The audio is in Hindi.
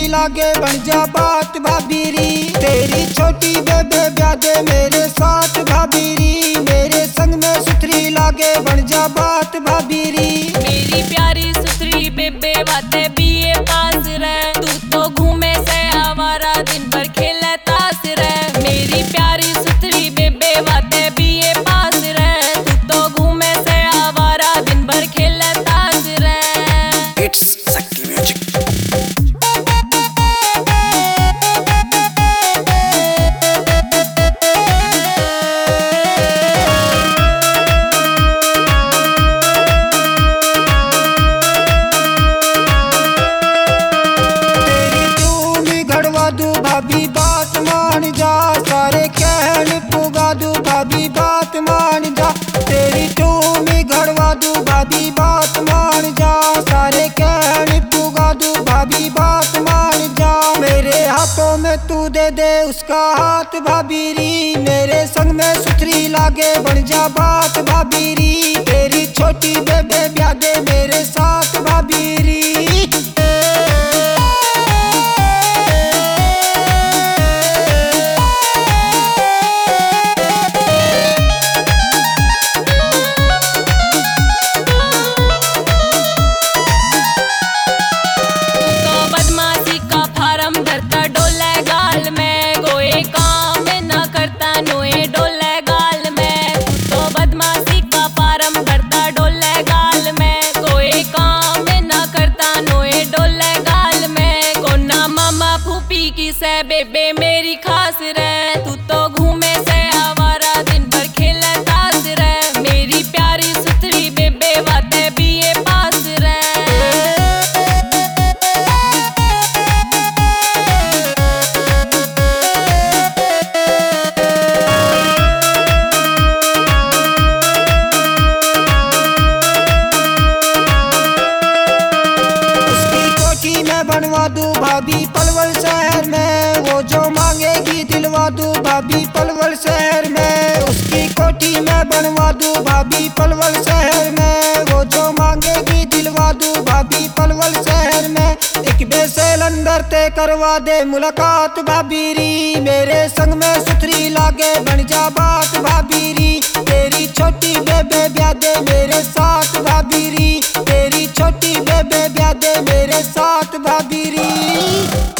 लागे बन जा बात भाभी री। तेरी छोटी बेबे ब्याह दे मेरे साथ भाभी री। मेरे संग में सुथरी लागे बन जा बात भाभी री। मेरी प्यारी सुथरी बेबे बातें बीए पास रहे। तू तो घूमे से आवारा दिन भर खेले तास रहे। मेरी प्यारी सुथरी बेबे बातें बीए पास रहे। तू तो घूमे से आवारा दिन भर खेले तास रहे। It's Sakti Music. भाभी बात मान जा, सारे कहन पुगा दू भाभी बात मान जा। तेरी टूमी घड़वा दू भाभी बात मान जा। सारे कहन पुगा दू भाभी बात मान जा। मेरे हाथों में तू दे दे उसका हाथ भाभी री। मेरे संग में सुथरी लागे बन जा बात भाभी री। तेरी छोटी बेबे ब्याह दे मेरे साथ भाभी री। से बेबे मेरी खास रहे। तू तो घूमे से आवारा दिन भर खेले तास रहे। मेरी प्यारी सुथरी बेबे बातें बीए पास रहे। उसकी कोठी में बनवा दूं भाभी पलवल शहर में। वो जो मांगेगी दिलवा दूं भाभी पलवल शहर में। उसकी कोठी में बनवा दूं भाभी पलवल शहर में। वो जो मांगेगी दिलवा दूं भाभी पलवल शहर में। एक बेसेल अंदर ते करवा दे मुलाकात भाभी री। मेरे संग में सुथरी लागे बन जा बात भाभी री। तेरी छोटी बेबे ब्याह दे मेरे साथ भाभी री। तेरी छोटी बेबे ब्याह दे मेरे साथ भाभी री।